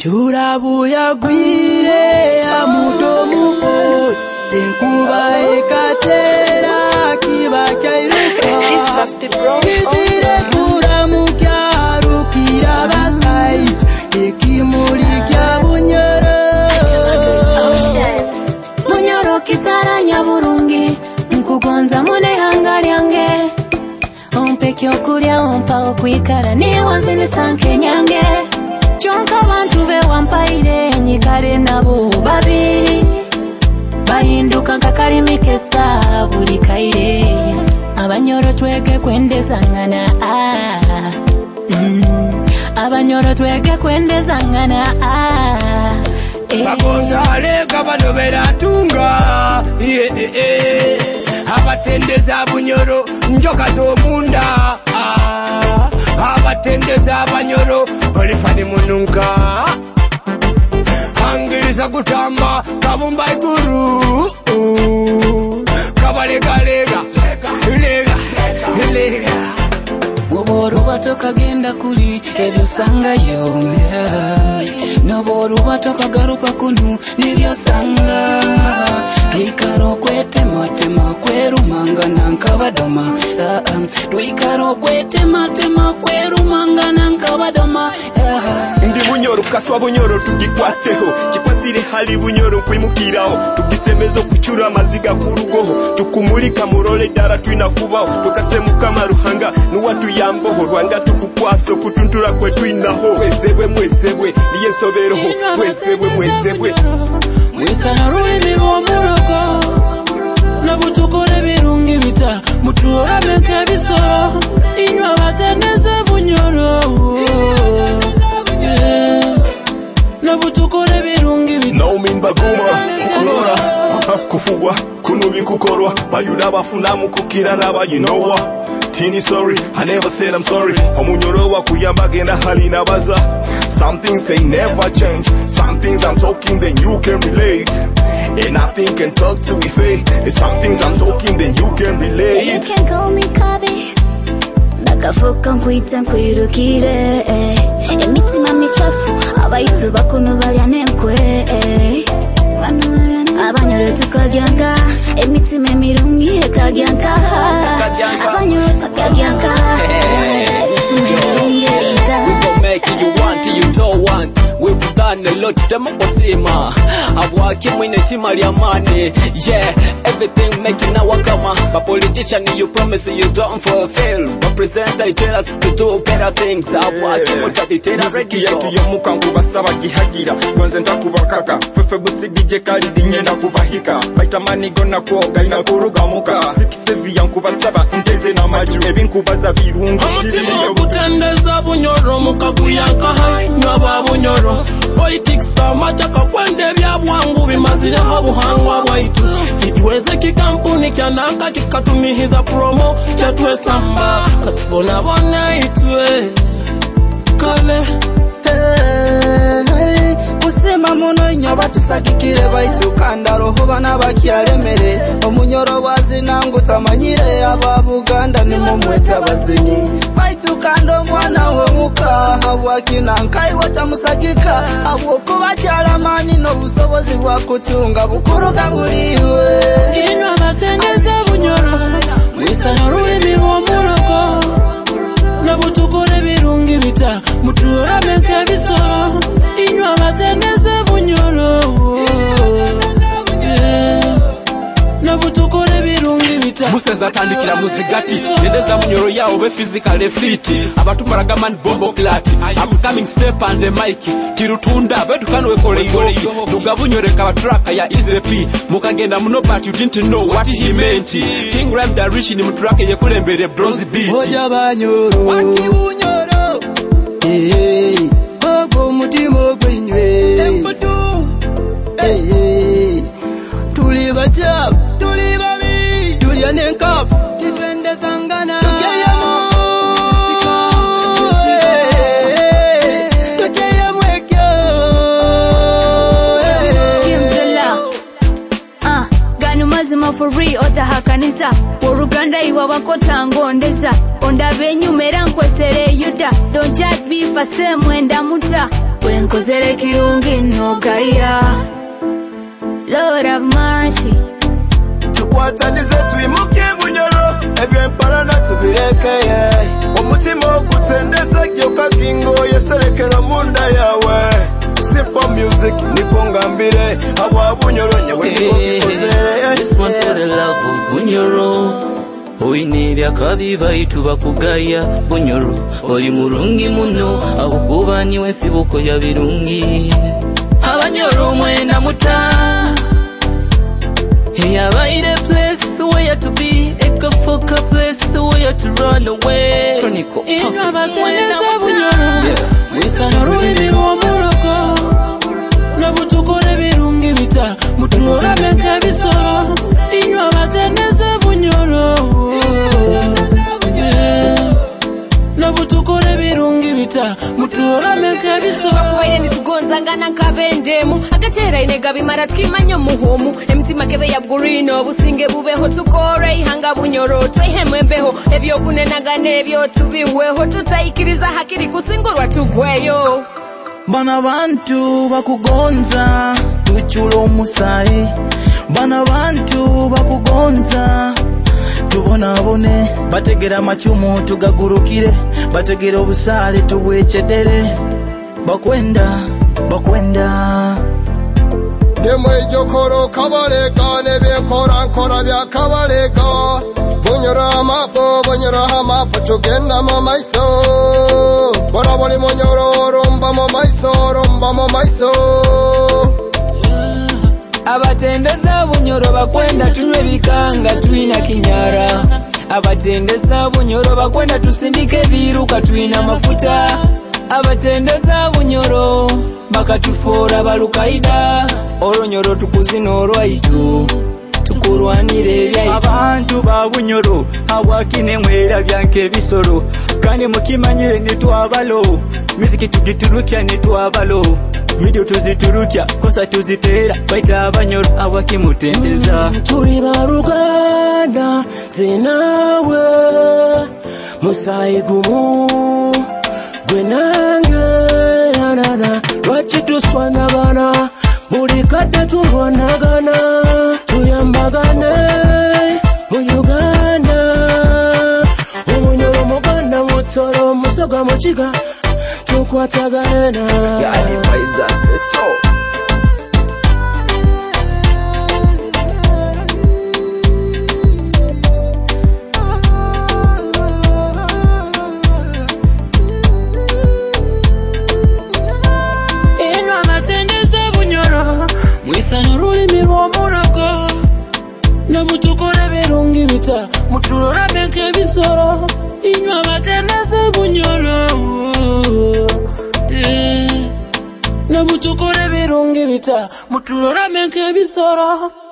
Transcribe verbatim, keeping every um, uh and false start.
Churabu ya gwire ya mudomu boy Enkuba ekatera kiba kairuka Kizire kuramu kyaru kira basait Ekimuli kya bunyoro Munyoro kitaranya burungi Nkugonza mune hangali yange Ompe kyokulya ompa okwikara Ni wanzini sanke nyange Chonka bantu be wampaire nyikale nabo babiri Bahinduka nkakalimi kesta buli kaire Abanyoro twege kwendezangana ah mm. Abanyoro twege kwendezangana ah eh. Bagonzale kabano beratunga yeah, yeah, yeah. Abatendeza bunyoro njoka zomunda ah. Abatendeza abanyoro olifani mununka Hangiriza kutamba kabumba iguru Kabalega lega lega Woboru batoka genda kuli ebyo sanga yo Noboru batoka garuka kunu nibyo sanga Twikaro kwete matema kweru manga nankabadoma Twikaro kwete matema kweru manga nankabadoma Ndi bunyoro kaswa bunyoro tugikwateho Kikwasire hali bunyoro kwimukiraho Tukisemezo kuchura maziga kurugoho Tukumulika murole dara tuina kubaho Tukasemuka maruhanga nuwatu yamboho Rwanga tukukwaso kutuntura kwe tuinaho Mwesebwe mwesebwe niye soberoho Mwesebwe mwesebwe Mwisana ruimi mwomuroko Nabutukole birungi bita Mutuora menke bisoro Inywa batendeze bunyoro Nabutukole birungi bita Naumin baguma Kulora Kufugwa Kunubi kukorwa Bayuda bafunamu kukira naba you know what Tini sorry, I never said I'm sorry. Omunyoro wa kuyamba genda hali na baza. Some things they never change. Some things I'm talking then you can relate. And nothing can talk to me fake. There's some things I'm talking then you can relate. You can call me Kabi. Nakafuka nkwita nkwirukire. Emitima michafu abaitu bakunu balya nemkwe. Abanyoro tukagyanga emitima emirungi ekagyanga Abanyoro tukagyanga We gon' make it you want it you don't want We've done a lot temukusima Abwaki mwine tima lya mane Yeah, everything making our kama But politician you promise you don't fulfill But presenter you tell us to do better things Abwaki mutabitera ready yetu yomuka nkubasaba gihagira Gonze ntakubakaka Fefe busi D J Khalid nyenda kubahika Baita manigo na kuoga ina kuruga muka Sikisevi yankubasaba nteze na maju Ebinkubaza birungi Omutima okutendeza bunyoro mukaguyanka hai Nyaba bunyoro Politics amataka kwende bya bwangu bimazire habuhangwa bwaitu Kitweze kikampuni kyananka kikatumihiza promo Chatwe samba katubona bona itwe Kale hey, Kusema muno nyoba tusakikire baitu kanda roho bana bakyaremere Omunyoro wazinangu tamanyire ababuganda ni mumweta basenyi Baitu kando mwana wemuka Habwakina nkai watamusagika Abwoko bakyaramani no busobozi bwa kutunga bukuruga muriwe Inwa batendeza bunyoro Mwisana ruimi mwomuroko Nabutukole birungi bita Mutuora menke bisoro Inywa batendeze bunyoro Nabutukole birungi bita Museza tandikira muzigati Yendeza munyoro yao be physically fit Abatumaraga man bombo klati Upcoming step and the mic Kirutunda bedu kanwe kole yoki Nuga bunyoreka batraka ya Easy P Mukagenda muno but you didn't know what he meant King Ram da rich ni muturake ye kulembere bronze beat Hoja banyoro Waki bunyoro Hey Ogo mutimo gwenywe Temputu Hey Tuli bachab Tuli babi Tuli anenkap Kitwende sangana Tukeye mo Tukeye mwekyo Kimzela Ah, ganu mazima for real Ota hakanisa Waruganda Genda iwa wakota ngondeza Onda venyu mera nkwesere yuda Don't judge me for say mwenda muta Wenkozere kirungi no gaya Lord have mercy Tukwatanize twimuke bunyoro Ebyo mparana tubireke Omutima okutendesa gyoka kingo yeserekera munda yawe Simple music nipo ngambire Awa bunyoro nyewe niko kikoze This one for the love of bunyoro Oine byakabi baitu bakugaya bunyoro Oli murungi muno Abukuba niwe sibuko ya birungi Abanyoro mwenda muta Hey, I find a place where to be, a kafuka place where to run away. Chronicle. In Rabatweneza bunyoro, Wisana ruibi wa muroko. Nabutukore birungi bita, mutuora benka bisoro. In Rabatweneza bunyoro, nabutukore birungi bita, mutuora benka bisoro. Twakubaire nitugonzangana nkabendemu agatera inega bimara twimanyo muhomu emitima kebe ya gurino businge bubeho tukore ihanga bunyoro twehemwembeho ebyo kunenaga nebyo tubiweho tutayikiriza hakiri kusingurwa tugweyo Bana bantu bakugonza tuchulo omusayi Bana bantu bakugonza tubona bone bategera machumu tugagurukire bategera obusale tubwechedere bakwenda bakwenda Nemwe jokoro kabaleka nebekora nkora bya kabaleka bunyora mapo bunyora hamapo tugenda mu maiso bora boli munyoro romba mu maiso romba mu maiso Abatendeza bunyoro bakwenda tunywe bikanga tuina kinyara Abatendeza bunyoro bakwenda tusindike biruka tuina mafuta Abatendeza bunyoro bakatufora balukaida Oronyoro tukuzino orwaitu tukurwanire ebya Abantu ba bunyoro awakine mwera byanke bisoro kandi mukimanyire nitwabalo miziki tugiturukya nitwabalo video tuziturukya kosa tuzitera baita abanyoro awakimutendeza Turi baruganda zinawe musayigumu gwenange nanana Wachituswana gana Mulikate turwanagana Tuyambagane Mu Uganda Umunyoro muganda mutoro musoga muchiga Tukwatagana Yani Faiza Seso Mwisanuruli mirwa murago Nabutukore birungi bita Muturora benke bisoro Inywa batendeza bunyoro Nabutukore birungi bita Muturora benke bisoro